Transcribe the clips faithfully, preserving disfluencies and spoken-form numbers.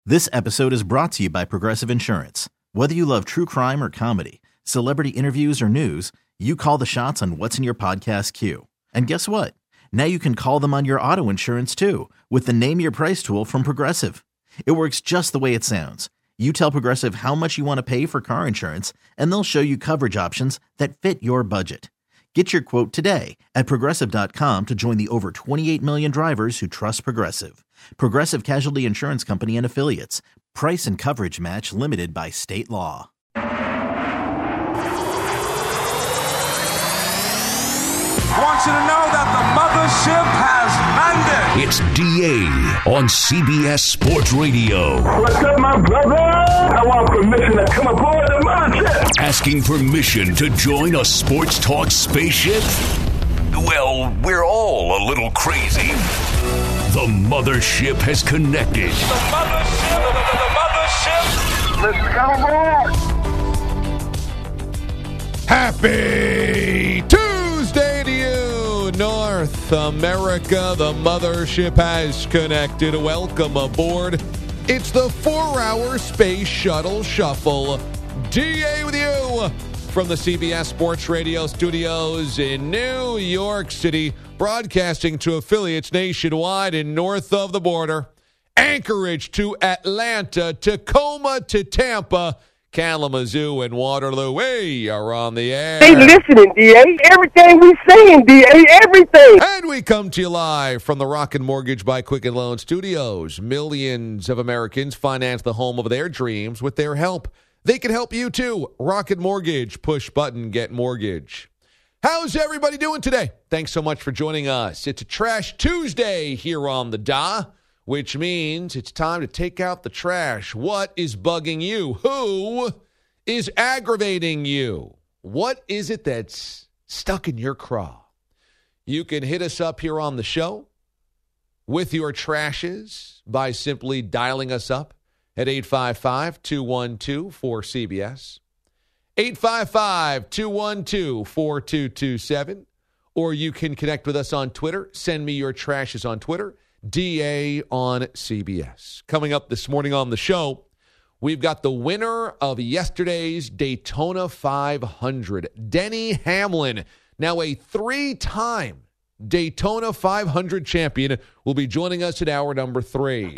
This episode is brought to you by Progressive Insurance. Whether you love true crime or comedy, celebrity interviews or news, you call the shots on what's in your podcast queue. And guess what? Now you can call them on your auto insurance too with the Name Your Price tool from Progressive. It works just the way it sounds. You tell Progressive how much you want to pay for car insurance, and they'll show you coverage options that fit your budget. Get your quote today at Progressive dot com to join the over twenty-eight million drivers who trust Progressive. Progressive Casualty Insurance Company and Affiliates. Price and coverage match limited by state law. I want you to know that the mothership has landed. It's D A on C B S Sports Radio. What's up, my brother? I want permission to come aboard the mothership. Asking permission to join a sports talk spaceship? Well, we're all a little crazy. The mothership has connected. The mothership, the, the, the mothership. Let's come aboard. Happy Tuesday to you, North America. The mothership has connected. Welcome aboard. It's the four-hour Space Shuttle Shuffle. D A with you from the C B S Sports Radio studios in New York City, broadcasting to affiliates nationwide and north of the border. Anchorage to Atlanta, Tacoma to Tampa, Kalamazoo and Waterloo. We are on the air. They listening, D A. Everything we saying, D A. Everything. And we come to you live from the Rocket Mortgage by Quicken Loan Studios. Millions of Americans finance the home of their dreams with their help. They can help you too. Rocket Mortgage. Push button, get mortgage. How's everybody doing today? Thanks so much for joining us. It's a Trash Tuesday here on the D A, which means it's time to take out the trash. What is bugging you? Who is aggravating you? What is it that's stuck in your craw? You can hit us up here on the show with your trashes by simply dialing us up at eight five five, two one two, four C B S, eight five five, two one two, four two two seven, or you can connect with us on Twitter. Send me your trashes on Twitter. D A on C B S. Coming up this morning on the show, we've got the winner of yesterday's Daytona five hundred, Denny Hamlin, now a three-time Daytona five hundred champion, will be joining us at hour number three.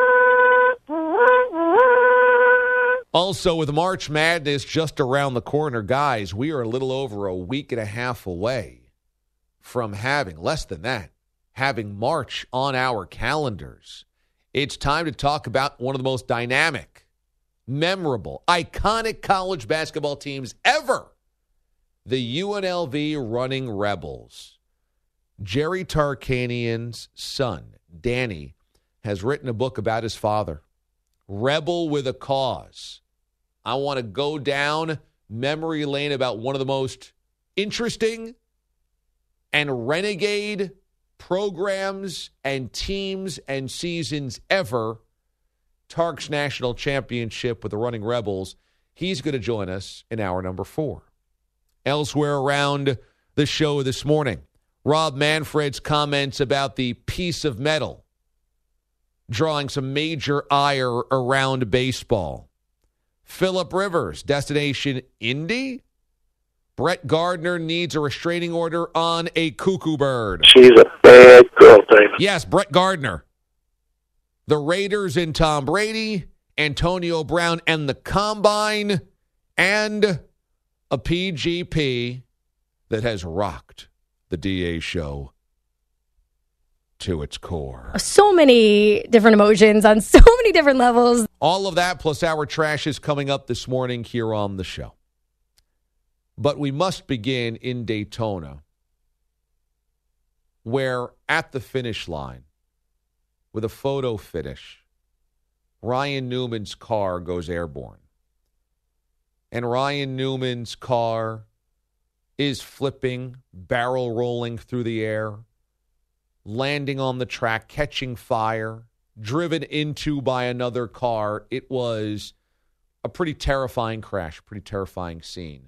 Also, with March Madness just around the corner, guys, we are a little over a week and a half away from having, less than that, having March on our calendars. It's time to talk about one of the most dynamic, memorable, iconic college basketball teams ever, the U N L V Running Rebels. Jerry Tarkanian's son, Danny, has written a book about his father, Rebel with a Cause. I want to go down memory lane about one of the most interesting and renegade programs and teams and seasons ever. Tark's national championship with the Running Rebels. He's going to join us in hour number four. Elsewhere around the show this morning, Rob Manfred's comments about the piece of metal drawing some major ire around baseball. Phillip Rivers, destination Indy. Brett Gardner needs a restraining order on a cuckoo bird. She's a bad girl, David. Yes, Brett Gardner. The Raiders and Tom Brady, Antonio Brown and the Combine, and a P G P that has rocked the D A show to its core. So many different emotions on so many different levels. All of that plus our trash is coming up this morning here on the show. But we must begin in Daytona, where at the finish line, with a photo finish, Ryan Newman's car goes airborne. And Ryan Newman's car is flipping, barrel rolling through the air, landing on the track, catching fire, driven into by another car. It was a pretty terrifying crash, pretty terrifying scene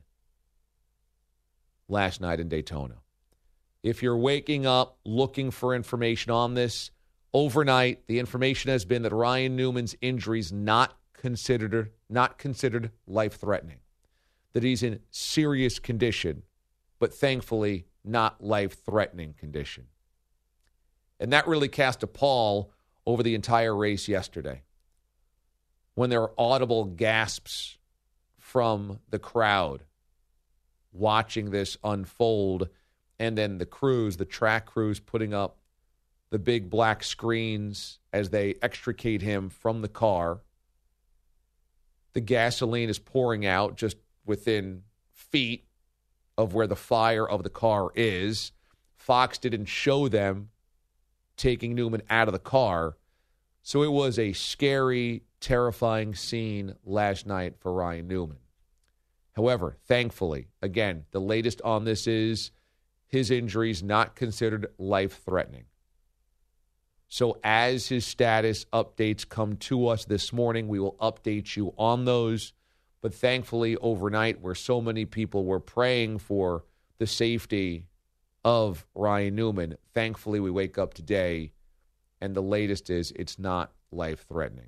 last night in Daytona. If you're waking up looking for information on this, overnight, the information has been that Ryan Newman's injury is not considered not considered life-threatening, that he's in serious condition, but thankfully not life-threatening condition. And that really cast a pall over the entire race yesterday, when there were audible gasps from the crowd watching this unfold, and then the crews, the track crews, putting up the big black screens as they extricate him from the car. The gasoline is pouring out just within feet of where the fire of the car is. Fox didn't show them taking Newman out of the car. So it was a scary, terrifying scene last night for Ryan Newman. However, thankfully, again, the latest on this is his injuries not considered life-threatening. So as his status updates come to us this morning, we will update you on those. But thankfully, overnight, where so many people were praying for the safety of Ryan Newman, thankfully we wake up today, and the latest is it's not life-threatening.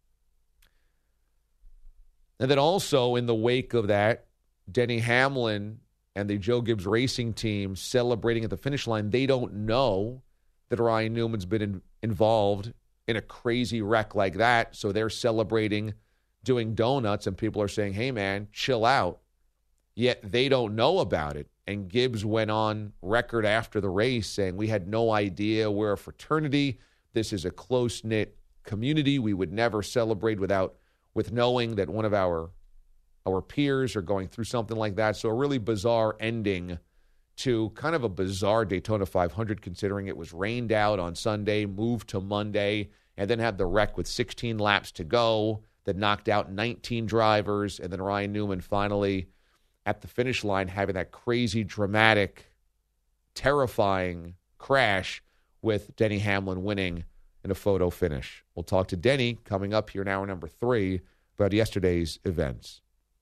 And then also in the wake of that, Denny Hamlin and the Joe Gibbs Racing team celebrating at the finish line. They don't know that Ryan Newman's been in, involved in a crazy wreck like that, so they're celebrating, doing donuts, and people are saying, hey, man, chill out. Yet they don't know about it. And Gibbs went on record after the race saying, we had no idea we're a fraternity. This is a close-knit community. We would never celebrate without with knowing that one of our our peers are going through something like that. So a really bizarre ending to kind of a bizarre Daytona five hundred, considering it was rained out on Sunday, moved to Monday, and then had the wreck with sixteen laps to go that knocked out nineteen drivers, and then Ryan Newman finally at the finish line having that crazy, dramatic, terrifying crash with Denny Hamlin winning in a photo finish. We'll talk to Denny coming up here in hour number three about yesterday's events.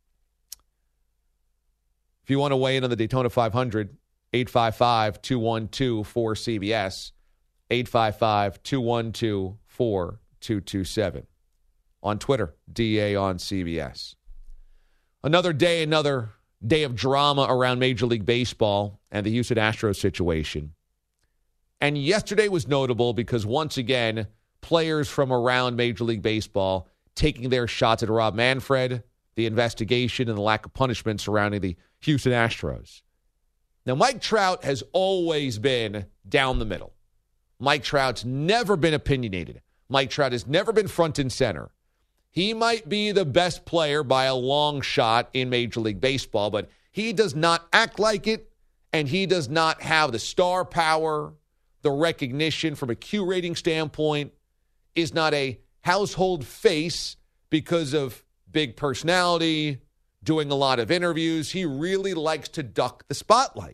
If you want to weigh in on the Daytona five hundred, eight five five, two one two, four C B S, eight five five, two one two, four two two seven. On Twitter, D A on C B S. Another day, another day of drama around Major League Baseball and the Houston Astros situation. And yesterday was notable because, once again, players from around Major League Baseball taking their shots at Rob Manfred, the investigation, and the lack of punishment surrounding the Houston Astros. Now, Mike Trout has always been down the middle. Mike Trout's never been opinionated. Mike Trout has never been front and center. He might be the best player by a long shot in Major League Baseball, but he does not act like it, and he does not have the star power, the recognition from a Q rating standpoint, is not a household face because of big personality, doing a lot of interviews. He really likes to duck the spotlight.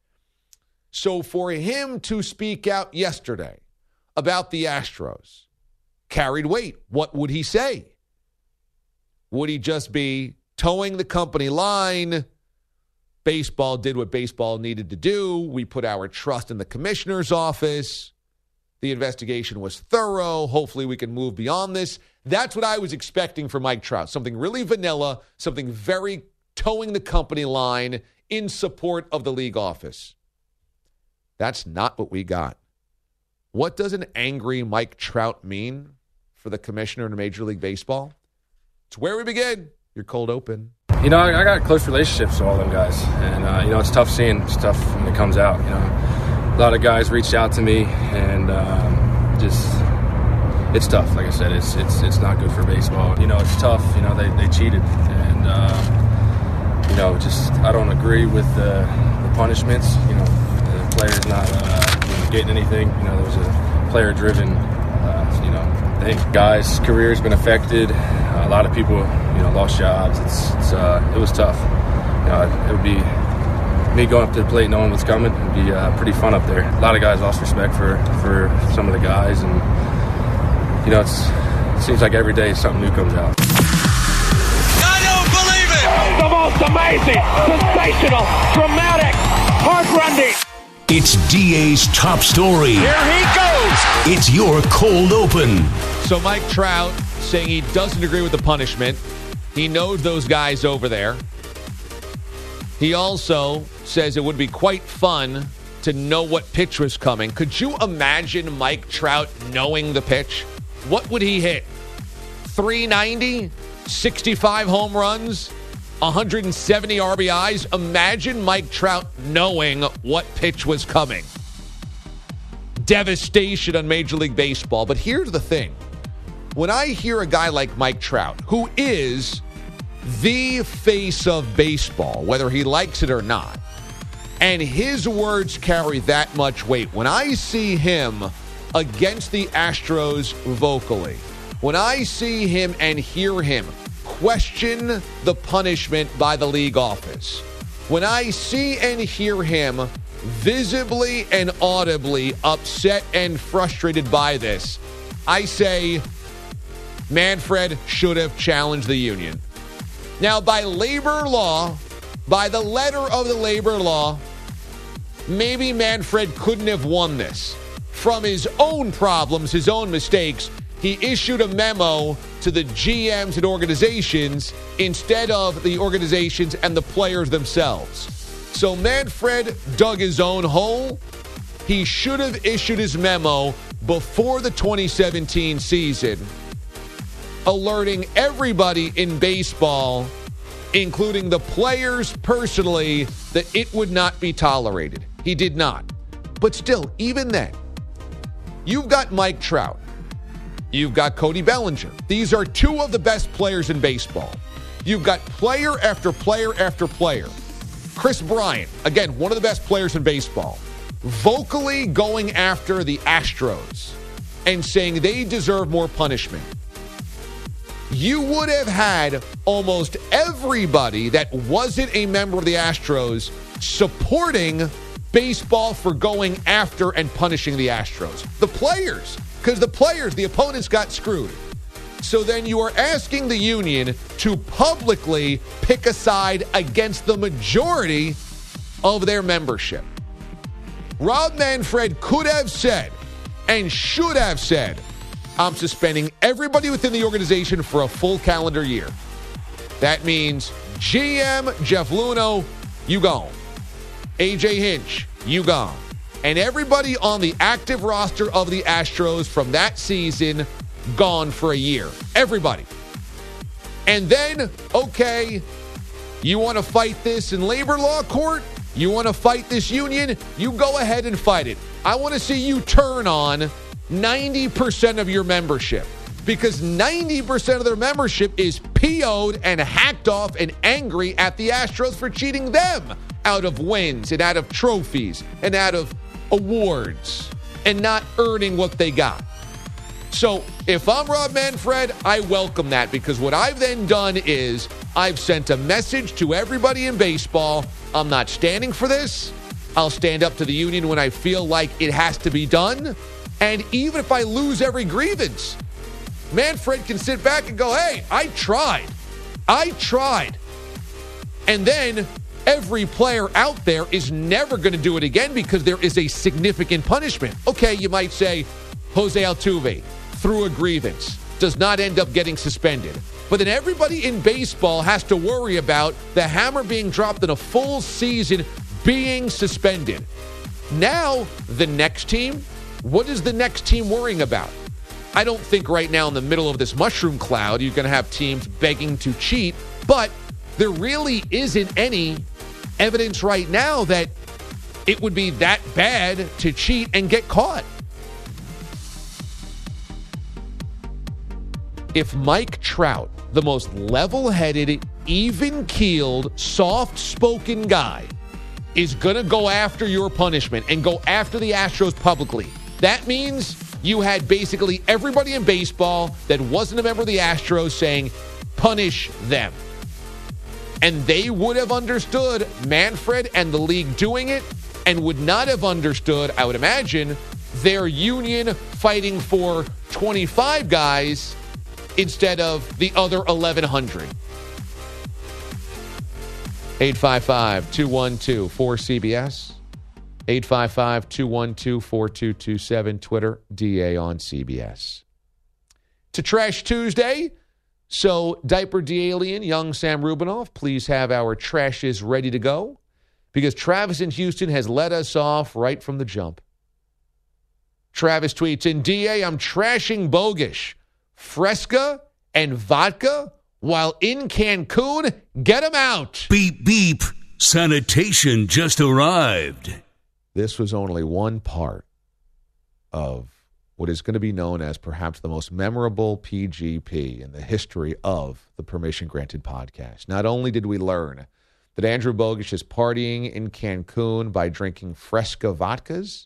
So for him to speak out yesterday about the Astros carried weight. What would he say? Would he just be towing the company line? Baseball did what baseball needed to do. We put our trust in the commissioner's office. The investigation was thorough. Hopefully we can move beyond this. That's what I was expecting from Mike Trout. Something really vanilla, something very towing the company line in support of the league office. That's not what we got. What does an angry Mike Trout mean for the commissioner in Major League Baseball? It's where we begin. Your cold open. You know, I, I got close relationships with all them guys. And, uh, you know, it's tough seeing stuff when it comes out. You know, a lot of guys reached out to me, and um, just, it's tough. Like I said, it's it's it's not good for baseball. You know, it's tough. You know, they, they cheated. And, uh, you know, just I don't agree with the, the punishments. You know, the player's not uh, you know, getting anything. You know, there was a player-driven, uh, you know, thing. Guys' career's been affected. Uh, a lot of people, you know, lost jobs. It's, it's uh, it was tough. You know, it would be me going up to the plate, knowing what's coming. It'd be uh, pretty fun up there. A lot of guys lost respect for, for some of the guys, and you know, it's, it seems like every day something new comes out. I don't believe it! The most amazing, sensational, dramatic, heart-rending. It's D A's top story. Here he goes! It's your cold open. So Mike Trout saying he doesn't agree with the punishment. He knows those guys over there. He also says it would be quite fun to know what pitch was coming. Could you imagine Mike Trout knowing the pitch? What would he hit? three ninety, sixty-five home runs, one hundred seventy R B Is. Imagine Mike Trout knowing what pitch was coming. Devastation on Major League Baseball. But here's the thing. When I hear a guy like Mike Trout, who is the face of baseball, whether he likes it or not, and his words carry that much weight, when I see him against the Astros vocally, when I see him and hear him question the punishment by the league office, when I see and hear him visibly and audibly upset and frustrated by this, I say Manfred should have challenged the union. Now, by labor law, by the letter of the labor law, maybe Manfred couldn't have won this. From his own problems, his own mistakes, he issued a memo to the G Ms and organizations instead of the organizations and the players themselves. So Manfred dug his own hole. He should have issued his memo before the twenty seventeen season, alerting everybody in baseball, including the players personally, that it would not be tolerated. He did not. But still, even then, you've got Mike Trout. You've got Cody Bellinger. These are two of the best players in baseball. You've got player after player after player. Chris Bryant, again, one of the best players in baseball, vocally going after the Astros and saying they deserve more punishment. You would have had almost everybody that wasn't a member of the Astros supporting baseball for going after and punishing the Astros. The players, because the players, the opponents got screwed. So then you are asking the union to publicly pick a side against the majority of their membership. Rob Manfred could have said and should have said, I'm suspending everybody within the organization for a full calendar year. That means G M Jeff Luhnow, you gone. A J Hinch, you gone. And everybody on the active roster of the Astros from that season, gone for a year. Everybody. And then, okay, you want to fight this in labor law court? You want to fight this union? You go ahead and fight it. I want to see you turn on ninety percent of your membership, because ninety percent of their membership is P O'd and hacked off and angry at the Astros for cheating them out of wins and out of trophies and out of awards and not earning what they got. So if I'm Rob Manfred, I welcome that, because what I've then done is I've sent a message to everybody in baseball. I'm not standing for this. I'll stand up to the union when I feel like it has to be done. And even if I lose every grievance, Manfred can sit back and go, hey, I tried. I tried. And then every player out there is never going to do it again because there is a significant punishment. Okay, you might say Jose Altuve through a grievance does not end up getting suspended. But then everybody in baseball has to worry about the hammer being dropped in a full season being suspended. Now, the next team, what is the next team worrying about? I don't think right now in the middle of this mushroom cloud you're going to have teams begging to cheat, but there really isn't any evidence right now that it would be that bad to cheat and get caught. If Mike Trout, the most level-headed, even-keeled, soft-spoken guy, is going to go after your punishment and go after the Astros publicly, that means you had basically everybody in baseball that wasn't a member of the Astros saying, punish them. And they would have understood Manfred and the league doing it, and would not have understood, I would imagine, their union fighting for twenty-five guys instead of the other eleven hundred. eight five five, two one two, four C B S. eight five five, two one two, four two two seven. Twitter, D A on C B S. To Trash Tuesday. So, Diaper D-Alien, young Sam Rubinoff, please have our trashes ready to go because Travis in Houston has let us off right from the jump. Travis tweets, in D A, I'm trashing Bogish, Fresca, and vodka while in Cancun. Get him out. Beep, beep. Sanitation just arrived. This was only one part of what is going to be known as perhaps the most memorable P G P in the history of the Permission Granted podcast. Not only did we learn that Andrew Bogish is partying in Cancun by drinking Fresca vodkas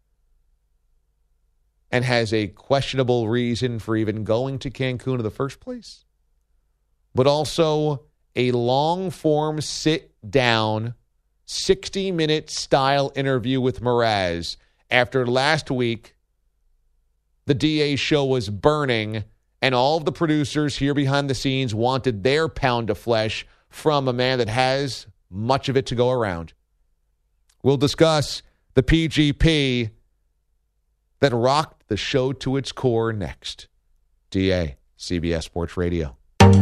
and has a questionable reason for even going to Cancun in the first place, but also a long-form sit-down, sixty-minute style interview with Mraz after last week the D A show was burning and all of the producers here behind the scenes wanted their pound of flesh from a man that has much of it to go around. We'll discuss the P G P that rocked the show to its core next. D A, C B S Sports Radio.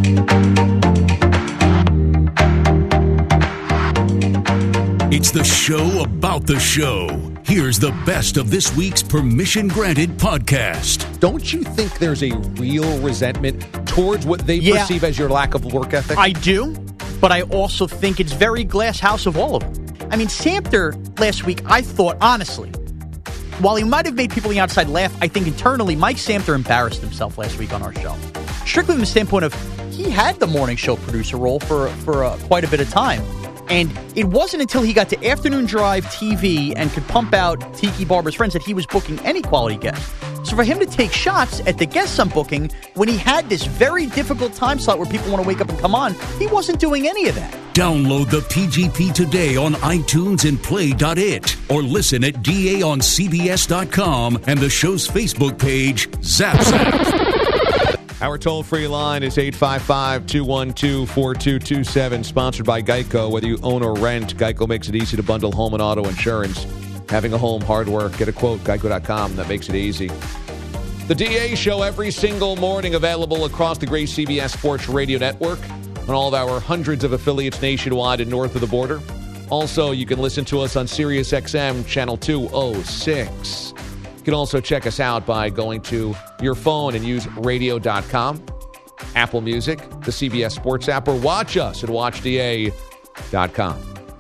It's the show about the show. Here's the best of this week's Permission Granted podcast. Don't you think there's a real resentment towards what they Yeah. perceive as your lack of work ethic? I do, but I also think it's very glass house of all of them. I mean, Samter last week, I thought, honestly, while he might have made people on the outside laugh, I think internally Mike Samter embarrassed himself last week on our show. Strictly from the standpoint of he had the morning show producer role for, for uh, quite a bit of time. And it wasn't until he got to Afternoon Drive T V and could pump out Tiki Barber's Friends that he was booking any quality guest. So for him to take shots at the guests I'm booking when he had this very difficult time slot where people want to wake up and come on, he wasn't doing any of that. Download the P G P today on iTunes and play dot it or listen at D A on C B S dot com and the show's Facebook page, Zap Zap. Our toll-free line is eight five five, two one two, four two two seven, sponsored by Geico. Whether you own or rent, Geico makes it easy to bundle home and auto insurance. Having a home, hard work. Get a quote, geico dot com. That makes it easy. The D A show every single morning, available across the great C B S Sports Radio Network on all of our hundreds of affiliates nationwide and north of the border. Also, you can listen to us on Sirius X M Channel two oh six. You can also check us out by going to your phone and use radio dot com, Apple Music, the C B S Sports app, or watch us at watch D A dot com.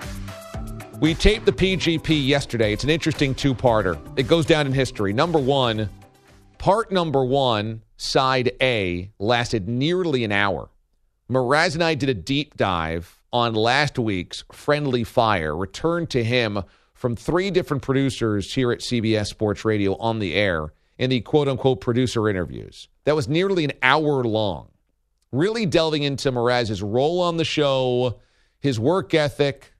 We taped the P G P yesterday. It's an interesting two-parter. It goes down in history. Number one, part number one, side A, lasted nearly an hour. Mraz and I did a deep dive on last week's Friendly Fire, returned to him from three different producers here at C B S Sports Radio on the air in the quote-unquote producer interviews. That was nearly an hour long, really delving into Mraz's role on the show, his work ethic,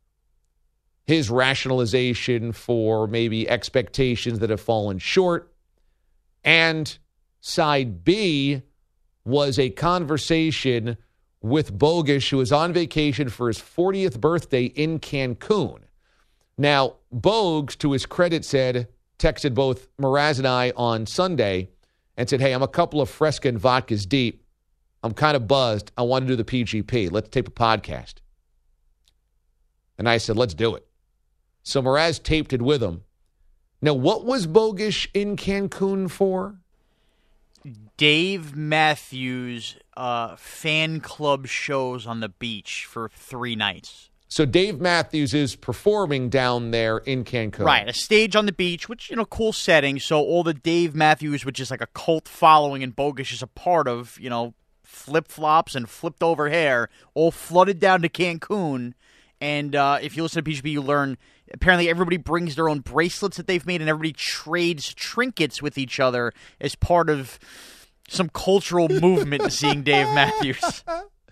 his rationalization for maybe expectations that have fallen short. And side B was a conversation with Bogish, who was on vacation for his fortieth birthday in Cancun. Now, Bogues, to his credit, said, texted both Mraz and I on Sunday and said, hey, I'm a couple of Fresca and vodkas deep. I'm kind of buzzed. I want to do the P G P. Let's tape a podcast. And I said, let's do it. So Mraz taped it with him. Now, what was Bogish in Cancun for? Dave Matthews uh, fan club shows on the beach for three nights. So Dave Matthews is performing down there in Cancun. Right, a stage on the beach, which, you know, cool setting. So all the Dave Matthews, which is like a cult following and Bogish is a part of, you know, flip-flops and flipped-over hair, all flooded down to Cancun. And uh, if you listen to P G P, you learn apparently everybody brings their own bracelets that they've made and everybody trades trinkets with each other as part of some cultural movement to seeing Dave Matthews.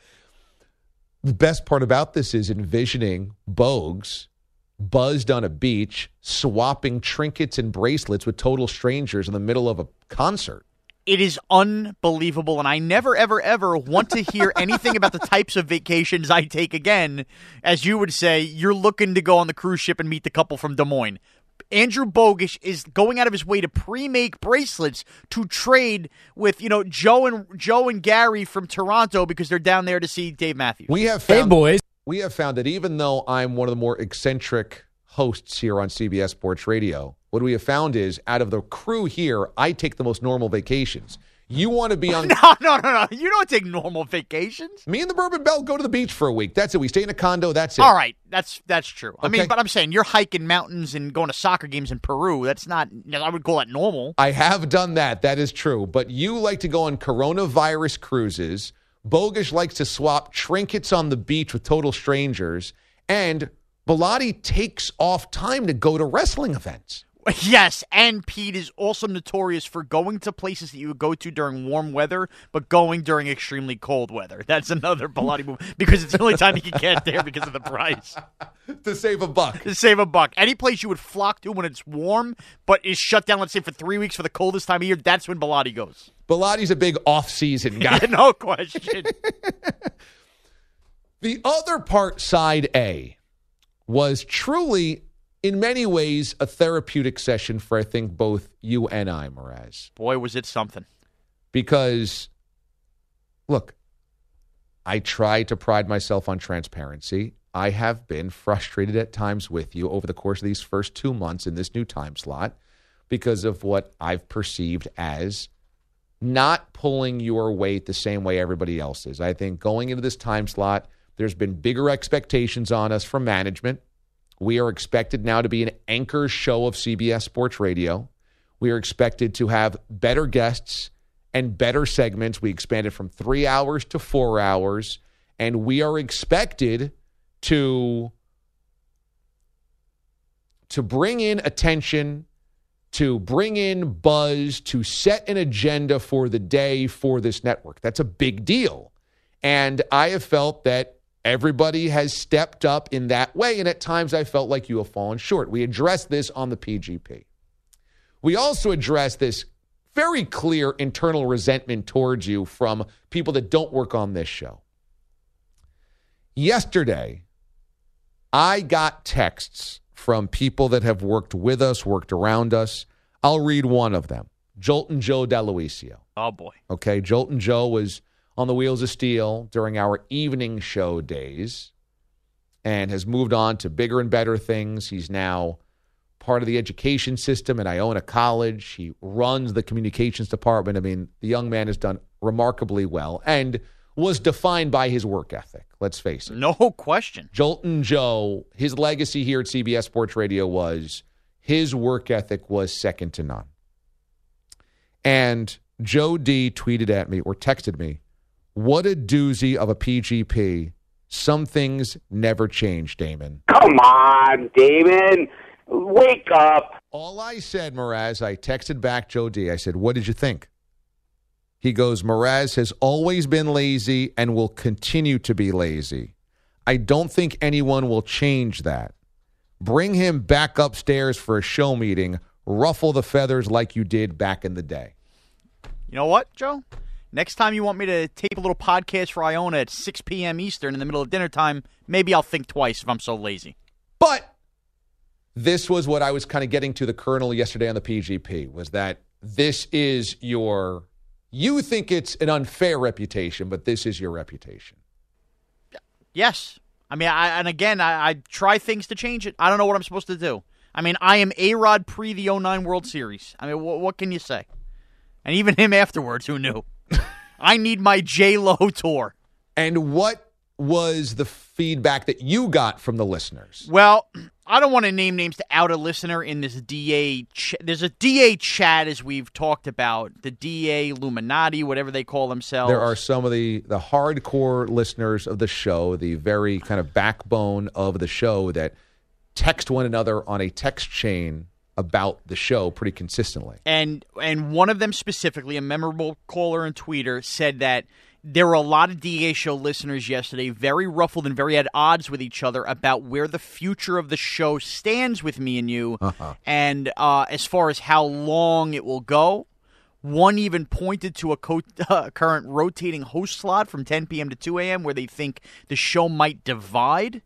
The best part about this is envisioning Bogues buzzed on a beach, swapping trinkets and bracelets with total strangers in the middle of a concert. It is unbelievable, and I never, ever, ever want to hear anything about the types of vacations I take again. As you would say, you're looking to go on the cruise ship and meet the couple from Des Moines. Andrew Bogusch is going out of his way to pre-make bracelets to trade with, you know, Joe and Joe and Gary from Toronto because they're down there to see Dave Matthews. We have found, hey, boys. We have found that even though I'm one of the more eccentric hosts here on C B S Sports Radio, what we have found is out of the crew here, I take the most normal vacations. You want to be on... No, no, no, no. You don't take normal vacations. Me and the Bourbon Bell go to the beach for a week. That's it. We stay in a condo. That's it. All right. That's that's true. I Okay. mean, but I'm saying you're hiking mountains and going to soccer games in Peru. That's not... I would call that normal. I have done that. That is true. But you like to go on coronavirus cruises. Bogusch likes to swap trinkets on the beach with total strangers. And Bilotti takes off time to go to wrestling events. Yes, and Pete is also notorious for going to places that you would go to during warm weather, but going during extremely cold weather. That's another Bilotti move because it's the only time you can get there because of the price. To save a buck. To save a buck. Any place you would flock to when it's warm, but is shut down, let's say, for three weeks for the coldest time of year, that's when Bilotti goes. Bilotti's a big off-season guy. No question. The other part, side A, was truly, in many ways, a therapeutic session for, I think, both you and I, Mraz. Boy, was it something. Because, look, I try to pride myself on transparency. I have been frustrated at times with you over the course of these first two months in this new time slot because of what I've perceived as not pulling your weight the same way everybody else is. I think going into this time slot, there's been bigger expectations on us from management. We are expected now to be an anchor show of C B S Sports Radio. We are expected to have better guests and better segments. We expanded from three hours to four hours, and we are expected to, to bring in attention, to bring in buzz, to set an agenda for the day for this network. That's a big deal. And I have felt that everybody has stepped up in that way, and at times I felt like you have fallen short. We addressed this on the P G P. We also addressed this very clear internal resentment towards you from people that don't work on this show. Yesterday, I got texts from people that have worked with us, worked around us. I'll read one of them. Jolton Joe DeLuisio. Oh, boy. Okay, Jolton Joe was on the Wheels of Steel during our evening show days and has moved on to bigger and better things. He's now part of the education system at Iona College. He runs the communications department. I mean, the young man has done remarkably well and was defined by his work ethic. Let's face it. No question. Jolton Joe, his legacy here at C B S Sports Radio was his work ethic was second to none. And Joe D tweeted at me or texted me, "What a doozy of a P G P. Some things never change, Damon." Come on, Damon. Wake up. All I said, Mraz, I texted back Joe D. I said, "What did you think?" He goes, "Mraz has always been lazy and will continue to be lazy. I don't think anyone will change that. Bring him back upstairs for a show meeting. Ruffle the feathers like you did back in the day." You know what, Joe? Next time you want me to tape a little podcast for Iona at six p.m. Eastern in the middle of dinner time, maybe I'll think twice if I'm so lazy. But this was what I was kind of getting to the Colonel yesterday on the P G P, was that this is your, you think it's an unfair reputation, but this is your reputation. Yes. I mean, I, and again, I, I try things to change it. I don't know what I'm supposed to do. I mean, I am A-Rod pre the oh nine World Series. I mean, wh- what can you say? And even him afterwards, who knew? I need my J-Lo tour. And what was the feedback that you got from the listeners? Well, I don't want to name names to out a listener in this D A. Ch- There's a D A chat, as we've talked about, the D A Illuminati, whatever they call themselves. There are some of the, the hardcore listeners of the show, the very kind of backbone of the show that text one another on a text chain about the show pretty consistently. And and one of them specifically, a memorable caller and tweeter, said that there were a lot of D A show listeners yesterday very ruffled and very at odds with each other about where the future of the show stands with me and you, uh-huh. and uh, as far as how long it will go, One even pointed to a co- uh, current rotating host slot from ten p.m. to two a.m. where they think the show might divide.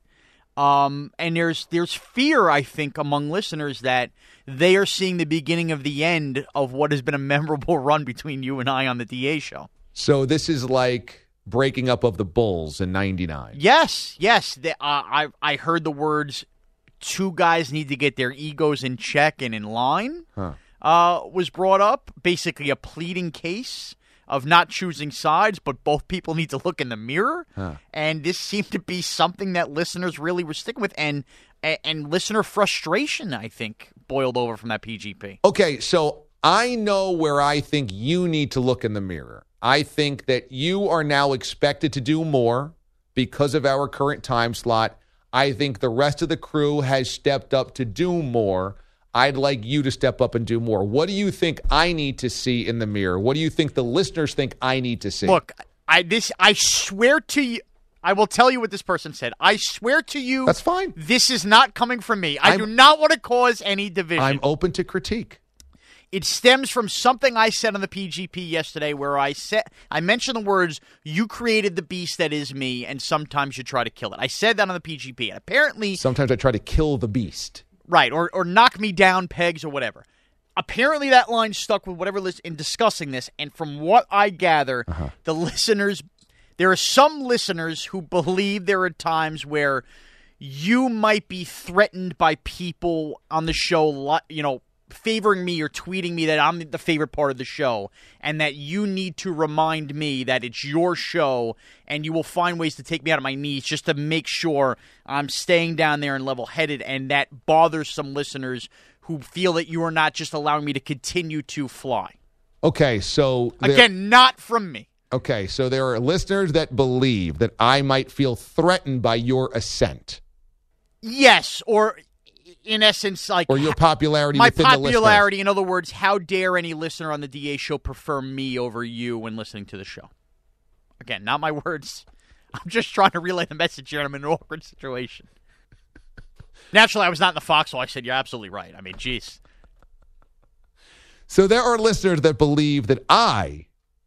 Um, and there's there's fear, I think, among listeners that they are seeing the beginning of the end of what has been a memorable run between you and I on the D A show. So this is like breaking up of the Bulls in ninety-nine. Yes, yes. The, uh, I I heard the words, two guys need to get their egos in check and in line, Huh. uh, was brought up. Basically a pleading case of not choosing sides, but both people need to look in the mirror. Huh. And this seemed to be something that listeners really were sticking with. And, and, and listener frustration, I think, boiled over from that P G P. Okay, so I know where I think you need to look in the mirror. I think that you are now expected to do more because of our current time slot. I think the rest of the crew has stepped up to do more. I'd like you to step up and do more. What do you think I need to see in the mirror? What do you think the listeners think I need to see? Look, I this I swear to you, I will tell you what this person said. I swear to you, That's fine. This is not coming from me. I I'm, do not want to cause any division. I'm open to critique. It stems from something I said on the P G P yesterday where I said I mentioned the words, you created the beast that is me, and sometimes you try to kill it. I said that on the P G P. And apparently... Sometimes I try to kill the beast. Right, or, or knock me down pegs or whatever. Apparently that line stuck with whatever list in discussing this, and from what I gather, uh-huh. the listeners... There are some listeners who believe there are times where you might be threatened by people on the show, you know, favoring me or tweeting me that I'm the favorite part of the show, and that you need to remind me that it's your show, and you will find ways to take me out of my knees just to make sure I'm staying down there and level-headed, and that bothers some listeners who feel that you are not just allowing me to continue to fly. Okay, so... Again, not from me. Okay, so there are listeners that believe that I might feel threatened by your ascent. Yes, or... in essence, like... Or your popularity my within popularity, the listeners. In other words, how dare any listener on the D A show prefer me over you when listening to the show? Again, not my words. I'm just trying to relay the message here, and I'm in an awkward situation. Naturally, I was not in the foxhole. I said, you're absolutely right. I mean, geez. So there are listeners that believe that I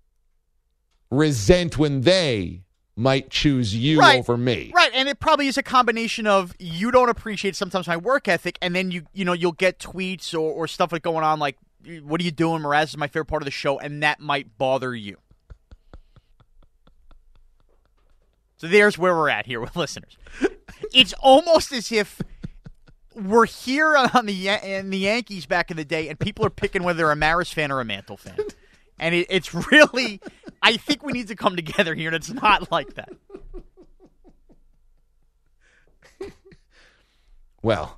resent when they... might choose you right, over me. Right, and it probably is a combination of you don't appreciate sometimes my work ethic, and then you you know, you'll get tweets or, or stuff like going on like, what are you doing? Mraz is my favorite part of the show, and that might bother you. So there's where we're at here with listeners. It's almost as if we're here on the in the Yankees back in the day, and people are picking whether they're a Maris fan or a Mantle fan. And it, it's really, I think we need to come together here, and it's not like that. Well.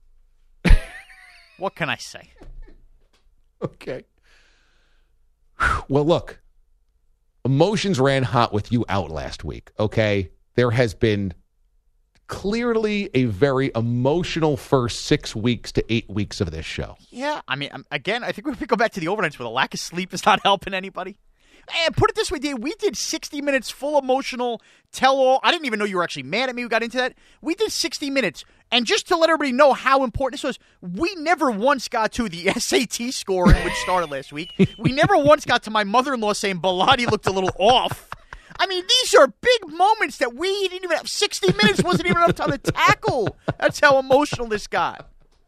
What can I say? Okay. Well, look. Emotions ran hot with you out last week, okay? There has been clearly a very emotional first six weeks to eight weeks of this show. Yeah, I mean, again, I think we go back to the overnights where the lack of sleep is not helping anybody. And put it this way, Dave, we did sixty minutes full emotional tell-all. I didn't even know you were actually mad at me. We got into that. We did sixty minutes. And just to let everybody know how important this was, we never once got to the S A T score, which started last week. We never once got to my mother-in-law saying Bilotti looked a little off. I mean, these are big moments that we didn't even have. sixty minutes wasn't even enough time to tackle. That's how emotional this got.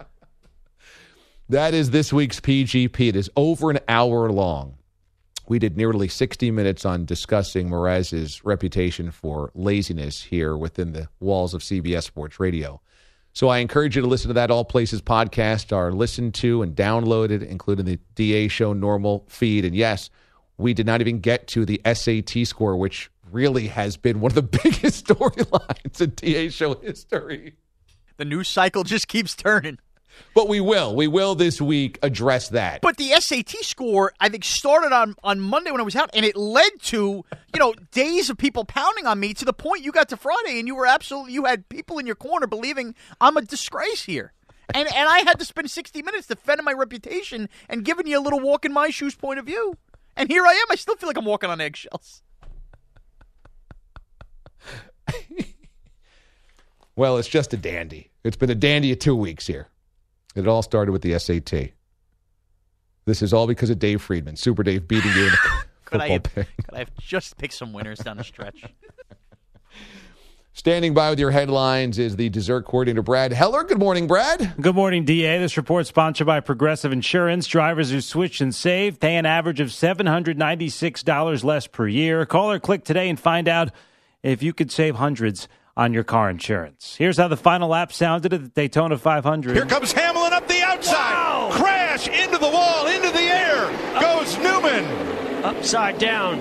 That is this week's P G P. It is over an hour long. We did nearly sixty minutes on discussing Mraz's reputation for laziness here within the walls of C B S Sports Radio. So I encourage you to listen to that All Places podcast, are listened to and downloaded, including the D A Show normal feed. And yes, we did not even get to the S A T score, which really has been one of the biggest storylines in D A Show history. The news cycle just keeps turning. But we will. We will this week address that. But the S A T score, I think, started on, on Monday when I was out, and it led to, you know, days of people pounding on me to the point you got to Friday, and you were absolutely, you had people in your corner believing I'm a disgrace here. And and I had to spend sixty minutes defending my reputation and giving you a little walk in my shoes point of view. And here I am. I still feel like I'm walking on eggshells. Well, it's just a dandy. It's been a dandy of two weeks here. It all started with the S A T. This is all because of Dave Friedman. Super Dave beating you in the could I football have, pick. Could I have just picked some winners down the stretch? Standing by with your headlines is the dessert coordinator, Brad Heller. Good morning, Brad. Good morning, D A. This report sponsored by Progressive Insurance. Drivers who switch and save pay an average of seven hundred ninety-six dollars less per year. Call or click today and find out if you could save hundreds on your car insurance. Here's how the final lap sounded at the Daytona five hundred. Here comes Hamlin up the outside. Wow. Crash into the wall, into the air. Goes Newman. Upside down.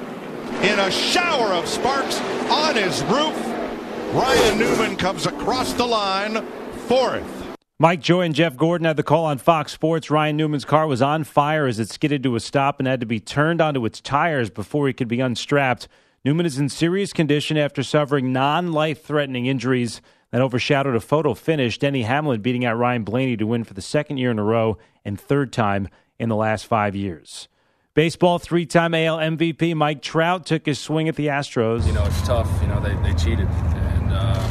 In a shower of sparks on his roof. Ryan Newman comes across the line, fourth. Mike Joy and Jeff Gordon had the call on Fox Sports. Ryan Newman's car was on fire as it skidded to a stop and had to be turned onto its tires before he could be unstrapped. Newman is in serious condition after suffering non-life-threatening injuries that overshadowed a photo finish. Denny Hamlin beating out Ryan Blaney to win for the second year in a row and third time in the last five years. Baseball, three-time A L M V P Mike Trout took his swing at the Astros. You know, it's tough. You know, they, they cheated. And,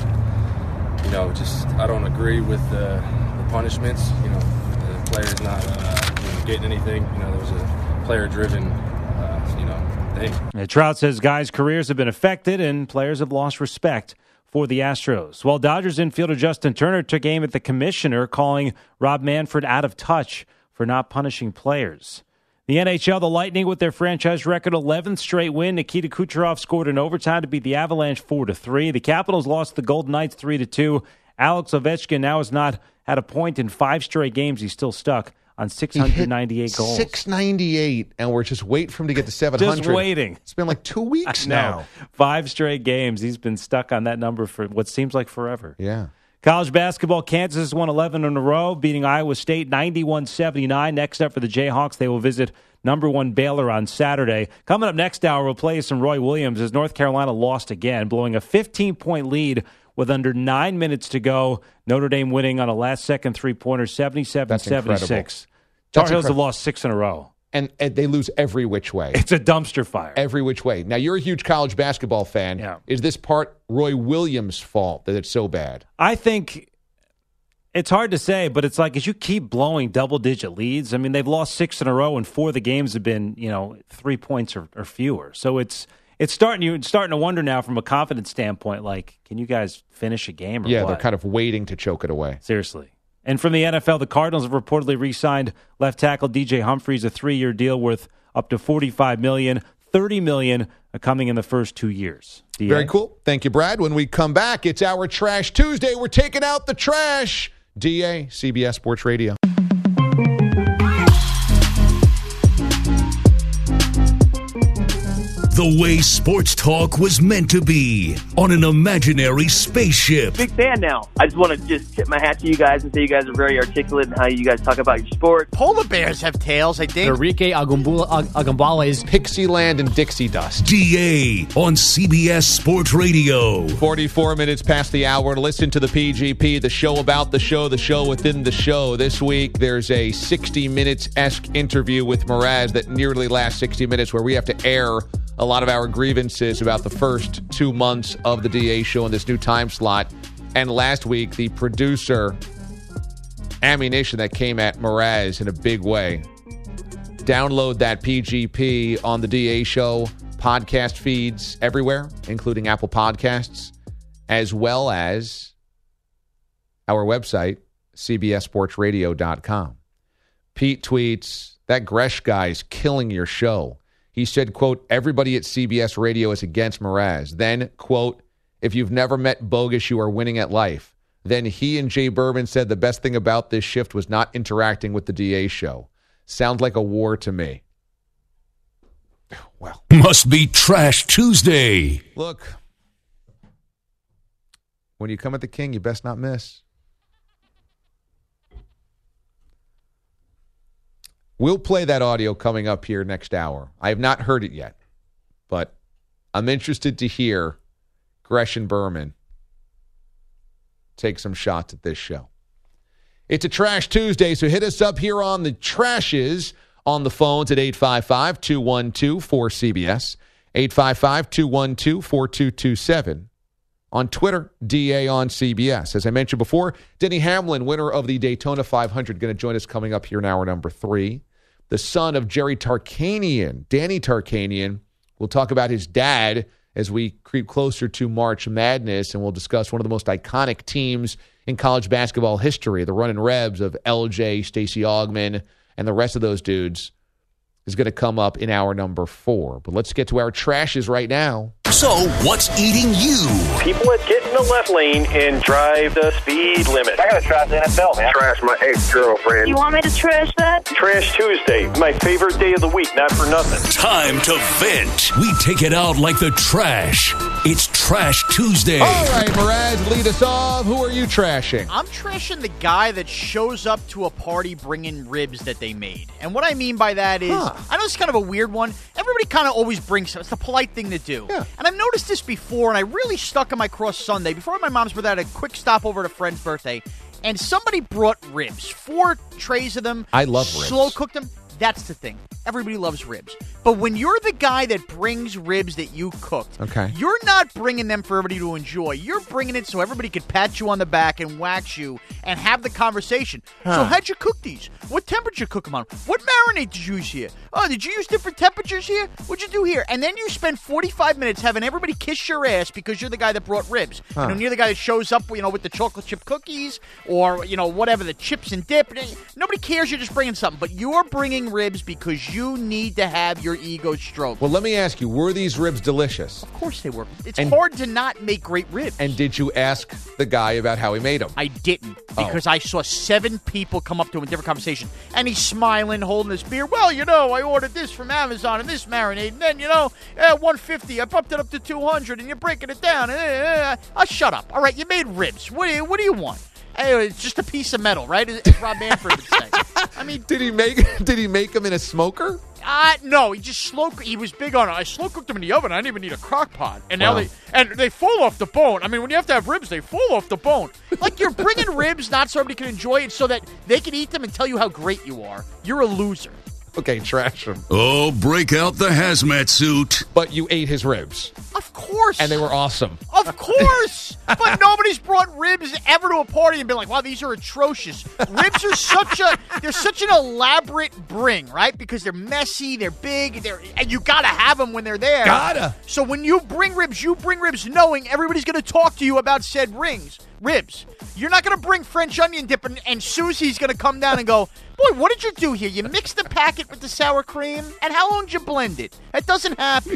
uh, you know, just I don't agree with the, the punishments. You know, the player's not uh, you know, getting anything. You know, there was a player-driven, uh, you know, thing. And Trout says guys' careers have been affected and players have lost respect for the Astros. While Dodgers infielder Justin Turner took aim at the commissioner, calling Rob Manfred out of touch for not punishing players. The N H L, the Lightning, with their franchise record eleventh straight win. Nikita Kucherov scored in overtime to beat the Avalanche four to three. The Capitals lost the Golden Knights three to two. Alex Ovechkin now has not had a point in five straight games. He's still stuck on six hundred ninety-eight goals. six ninety-eight, and we're just waiting for him to get to seven hundred. Just waiting. It's been like two weeks now. now. Five straight games. He's been stuck on that number for what seems like forever. Yeah. College basketball, Kansas won eleven in a row, beating Iowa State ninety-one seventy-nine. Next up for the Jayhawks, they will visit number one Baylor on Saturday. Coming up next hour, we'll play some Roy Williams as North Carolina lost again, blowing a fifteen-point lead with under nine minutes to go. Notre Dame winning on a last-second three-pointer, seventy-seven seventy-six. Tar Heels have lost six in a row. And, and they lose every which way. It's a dumpster fire. Every which way. Now, you're a huge college basketball fan. Yeah. Is this part Roy Williams' fault that it's so bad? I think it's hard to say, but it's like as you keep blowing double-digit leads, I mean, they've lost six in a row, and four of the games have been, you know, three points or, or fewer. So it's it's starting you starting to wonder now from a confidence standpoint, like, can you guys finish a game or yeah, what? They're kind of waiting to choke it away. Seriously. And from the N F L, the Cardinals have reportedly re-signed left tackle D J Humphries, a three-year deal worth up to forty-five million dollars, thirty million dollars coming in the first two years. D A? Very cool. Thank you, Brad. When we come back, it's our Trash Tuesday. We're taking out the trash. D A, C B S Sports Radio. The way sports talk was meant to be on an imaginary spaceship. Big fan now. I just want to just tip my hat to you guys and say you guys are very articulate in how you guys talk about your sport. Polar bears have tails, I think. Enrique Agumbula, Agumbala is Pixieland and Dixie Dust. D A on C B S Sports Radio. forty-four minutes past the hour. Listen to the P G P, the show about the show, the show within the show. This week, there's a sixty minutes-esque interview with Mraz that nearly lasts sixty minutes where we have to air a lot of our grievances about the first two months of the D A show in this new time slot. And last week, the producer ammunition that came at Mraz in a big way. Download that P G P on the D A show podcast feeds everywhere, including Apple Podcasts, as well as our website, C B S Sports Radio dot com. Pete tweets, that Gresh guy's killing your show. He said, quote, everybody at C B S Radio is against Mraz. Then, quote, if you've never met Bogus, you are winning at life. Then he and Jay Bourbon said the best thing about this shift was not interacting with the D A show. Sounds like a war to me. Well. Must be Trash Tuesday. Look, when you come at the king, you best not miss. We'll play that audio coming up here next hour. I have not heard it yet, but I'm interested to hear Gresh and Berman take some shots at this show. It's a Trash Tuesday, so hit us up here on the Trashes on the phones at eight five five, two one two, four C B S, eight five five, two one two, four two two seven. On Twitter, D A on C B S. As I mentioned before, Denny Hamlin, winner of the Daytona five hundred, going to join us coming up here in hour number three. the son of Jerry Tarkanian, Danny Tarkanian. We'll talk about his dad as we creep closer to March Madness, and we'll discuss one of the most iconic teams in college basketball history, the Runnin' Rebs of L J, Stacey Augmon, and the rest of those dudes is going to come up in hour number four. But let's get to our trashes right now. So, what's eating you? People that get in the left lane and drive the speed limit. I gotta trash the N F L, man. Trash my ex-girlfriend. You want me to trash that? Trash Tuesday, my favorite day of the week, not for nothing. Time to vent. We take it out like the trash. It's Trash Tuesday. All right, Mraz, lead us off. Who are you trashing? I'm trashing the guy that shows up to a party bringing ribs that they made. And what I mean by that is, huh. I know it's kind of a weird one. Everybody kind of always brings some. It's the polite thing to do. Yeah. And I've noticed this before, and I really stuck in my cross Sunday. Before my mom's birthday, I had a quick stop over at a friend's birthday, and somebody brought ribs. Four trays of them. I love ribs. Slow cooked them. That's the thing. Everybody loves ribs. But when you're the guy that brings ribs that you cooked, okay. you're not bringing them for everybody to enjoy. You're bringing it so everybody could pat you on the back and wax you and have the conversation. Huh. So how'd you cook these? What temperature cook them on? What marinade did you use here? Oh, did you use different temperatures here? What'd you do here? And then you spend forty-five minutes having everybody kiss your ass because you're the guy that brought ribs. Huh. And when you're the guy that shows up, you know, with the chocolate chip cookies or, you know, whatever, the chips and dip. Nobody cares. You're just bringing something. But you're bringing ribs because you need to have your ego stroked. Well, let me ask you, were these ribs delicious? Of course they were. It's and, hard to not make great ribs. And did you ask the guy about how he made them? I didn't, because oh. I saw seven people come up to him in different conversation, and he's smiling, holding his beer. Well, you know, I ordered this from Amazon and this marinade, and then, you know, uh, one fifty. I bumped it up to two hundred, and you're breaking it down. Uh, uh, uh, shut up. All right, you made ribs. What do you, what do you want? Hey, it's just a piece of metal, right? As Rob Manfred would say. I mean, did he make did he make them in a smoker? Uh, no, he just slow. He was big on it. I slow cooked them in the oven. I didn't even need a crock pot. And now wow. they and they fall off the bone. I mean, when you have to have ribs, they fall off the bone. Like, you're bringing ribs not so everybody can enjoy it, so that they can eat them and tell you how great you are. You're a loser. Okay, trash him. Oh, break out the hazmat suit. But you ate his ribs. Of course. And they were awesome. Of course. But nobody's brought ribs ever to a party and been like, wow, these are atrocious. Ribs are such a, they're such an elaborate bring, right? Because they're messy, they're big, they're, and you gotta have them when they're there. Gotta. So when you bring ribs, you bring ribs knowing everybody's gonna talk to you about said rings. Ribs. You're not going to bring French onion dip and, and Susie's going to come down and go, boy, what did you do here? You mixed the packet with the sour cream? And how long did you blend it? That doesn't happen.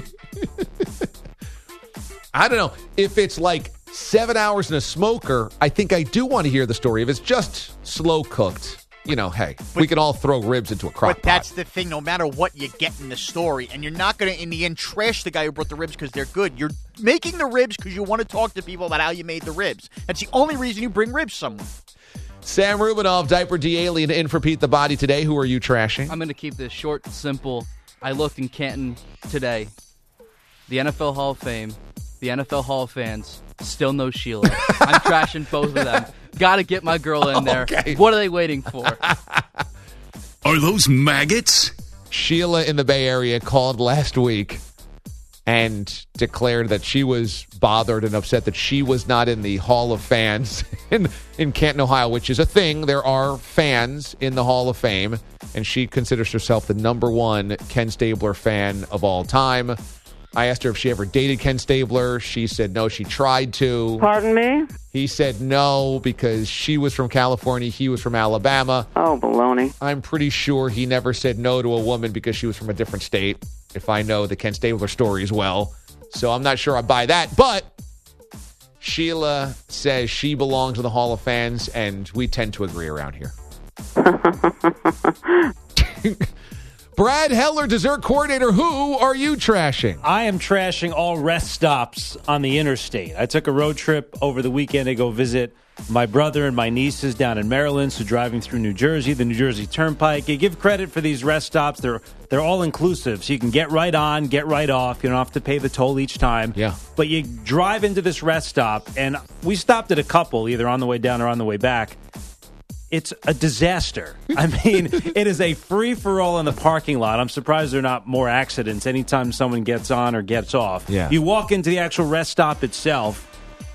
I don't know. If it's like seven hours in a smoker, I think I do want to hear the story. If it's just slow cooked, you know, hey, but, we can all throw ribs into a crock pot. But that's the thing. No matter what you get in the story, and you're not going to, in the end, trash the guy who brought the ribs because they're good. You're making the ribs because you want to talk to people about how you made the ribs. That's the only reason you bring ribs somewhere. Sam Rubinoff, Diaper D Alien, in for Pete the Body today. Who are you trashing? I'm going to keep this short and simple. I looked in Canton today. The N F L Hall of Fame, the N F L Hall of Fans, still no Sheila. I'm trashing both of them. Got to get my girl in there. Okay. What are they waiting for? Are those maggots? Sheila in the Bay Area called last week and declared that she was bothered and upset that she was not in the Hall of Fans in, in Canton, Ohio, which is a thing. There are fans in the Hall of Fame, and she considers herself the number one Ken Stabler fan of all time. I asked her if she ever dated Ken Stabler. She said no, she tried to. Pardon me? He said no because she was from California, he was from Alabama. Oh, baloney. I'm pretty sure he never said no to a woman because she was from a different state, if I know the Ken Stabler story as well. So I'm not sure I buy that. But Sheila says she belongs in the Hall of Fans, and we tend to agree around here. Brad Heller, dessert coordinator, who are you trashing? I am trashing all rest stops on the interstate. I took a road trip over the weekend to go visit my brother and my nieces down in Maryland, so driving through New Jersey, the New Jersey Turnpike. You give credit for these rest stops. They're they're all inclusive, so you can get right on, get right off. You don't have to pay the toll each time. Yeah. But you drive into this rest stop, and we stopped at a couple, either on the way down or on the way back. It's a disaster. I mean, it is a free-for-all in the parking lot. I'm surprised there are not more accidents anytime someone gets on or gets off. Yeah. You walk into the actual rest stop itself,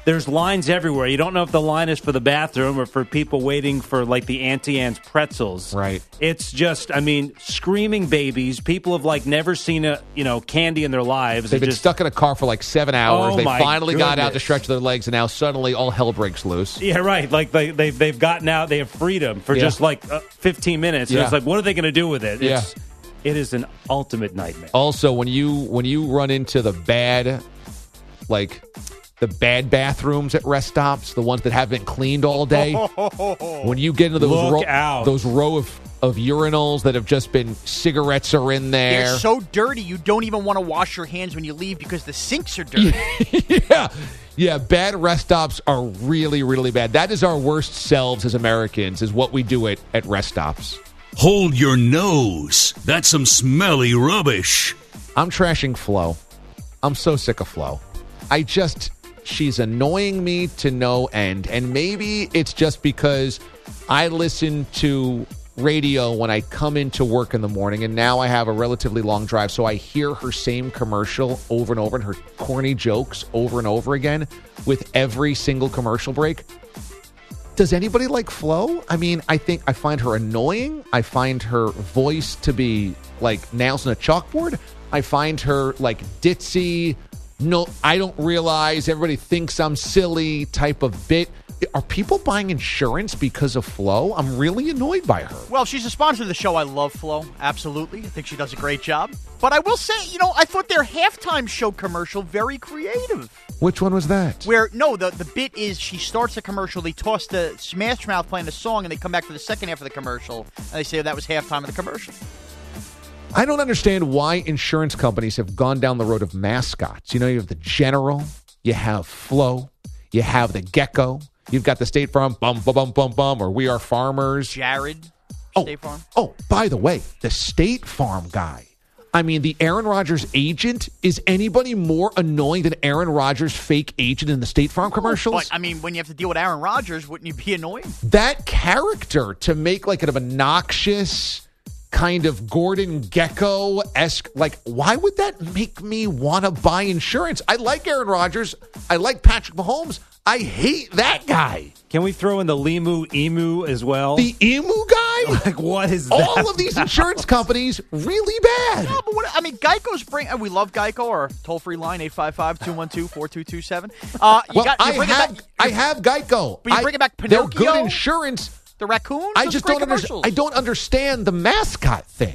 there's lines everywhere. You don't know if the line is for the bathroom or for people waiting for, like, the Auntie Anne's pretzels. Right. It's just, I mean, screaming babies. People have, like, never seen a, you know, candy in their lives. They've They been just, stuck in a car for like seven hours. Oh, they my finally got out to goodness. stretch their legs, and now suddenly all hell breaks loose. Yeah, right. Like, they, they've, they've gotten out. They have freedom for Yeah. just, like, uh, fifteen minutes. And Yeah. it's like, what are they going to do with it? Yeah. It's, it is an ultimate nightmare. Also, when you when you run into the bad, like the bad bathrooms at rest stops, the ones that haven't been cleaned all day, when you get into those Look ro- out. those row of, of urinals that have just been cigarettes are in there. They're so dirty, you don't even want to wash your hands when you leave because the sinks are dirty. yeah. Yeah, bad rest stops are really, really bad. That is our worst selves as Americans, is what we do at, at rest stops. Hold your nose. That's some smelly rubbish. I'm trashing Flo. I'm so sick of Flo. I just, she's annoying me to no end. And maybe it's just because I listen to radio when I come into work in the morning, and now I have a relatively long drive, so I hear her same commercial over and over and her corny jokes over and over again with every single commercial break. Does anybody like Flo? I mean, I think I find her annoying. I find her voice to be like nails on a chalkboard. I find her like ditzy. No, I don't realize everybody thinks I'm silly type of bit. Are people buying insurance because of Flo? I'm really annoyed by her. Well, she's a sponsor of the show. I love Flo. Absolutely. I think she does a great job. But I will say, you know, I thought their halftime show commercial very creative. Which one was that? Where, no, the, the bit is she starts the commercial, they toss the Smash Mouth playing the song, and they come back for the second half of the commercial, and they say that was halftime of the commercial. I don't understand why insurance companies have gone down the road of mascots. You know, you have the General, you have Flo, you have the Gecko, you've got the State Farm, bum, bum, bum, bum, bum, or We Are Farmers. Jared, oh, State Farm. Oh, by the way, the State Farm guy. I mean, the Aaron Rodgers agent, is anybody more annoying than Aaron Rodgers' fake agent in the State Farm commercials? But, I mean, when you have to deal with Aaron Rodgers, wouldn't you be annoying? That character, to make like an obnoxious kind of Gordon Gekko-esque, like, why would that make me want to buy insurance? I like Aaron Rodgers. I like Patrick Mahomes. I hate that guy. Can we throw in the Limu Emu as well? The Emu guy? Like, what is that? All of these insurance companies really bad. No, but what, I mean, Geico's bring. Uh, we love Geico. Our toll free line eight five five, two one two, four two two seven. Uh, you well, got, I have back, I have Geico. But you I, bring it back They're Pinocchio. good insurance. The raccoon. I Those just are great don't understand. I don't understand the mascot thing.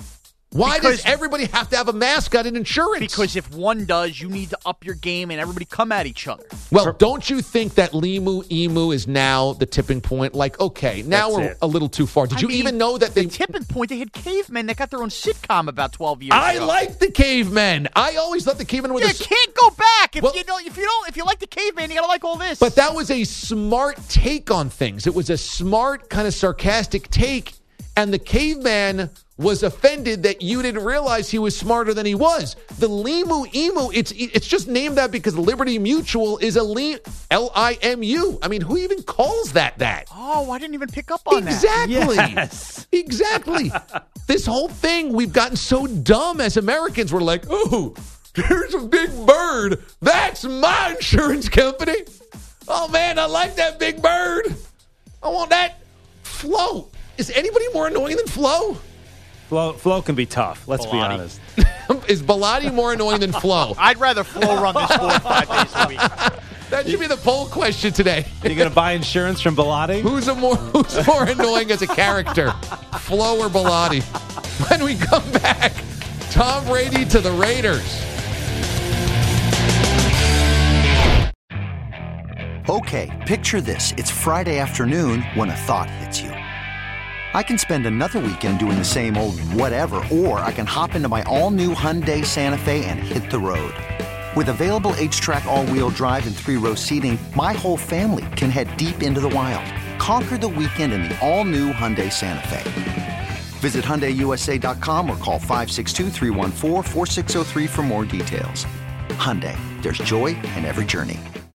Why Because- does everybody have to have a mascot in insurance? Because if one does, you need to up your game and everybody come at each other. Well, don't you think that Limu Emu is now the tipping point? Like, okay, now That's we're it. a little too far. Did I you mean, even know that they... The tipping point, they had cavemen that got their own sitcom about twelve years I ago. like the cavemen. I always thought the cavemen were You the... can't go back if Well- you know if you don't if you like the caveman, you gotta like all this. But that was a smart take on things. It was a smart, kind of sarcastic take, and the caveman was offended that you didn't realize he was smarter than he was. The Limu Emu, it's it's just named that because Liberty Mutual is a Li- L I M U. I mean, who even calls that that? oh, I didn't even pick up on Exactly. that. Yes. Exactly. This whole thing, we've gotten so dumb as Americans. We're like, oh, there's a big bird. That's my insurance company. Oh, man, I like that big bird. I want that. Flo. Is anybody more annoying than Flo? Flo, Flo can be tough. Let's be Bilotti. honest. Is Bilotti more annoying than Flo? I'd rather Flo run this four or five days a week. That should be the poll question today. Are you going to buy insurance from Bilotti? Who's a more who's more annoying as a character, Flo or Bilotti? When we come back, Tom Brady to the Raiders. Okay, picture this. It's Friday afternoon when a thought hits you. I can spend another weekend doing the same old whatever, or I can hop into my all-new Hyundai Santa Fe and hit the road. With available H-Track all-wheel drive and three-row seating, my whole family can head deep into the wild. Conquer the weekend in the all-new Hyundai Santa Fe. Visit Hyundai U S A dot com or call five six two, three one four, four six zero three for more details. Hyundai, there's joy in every journey.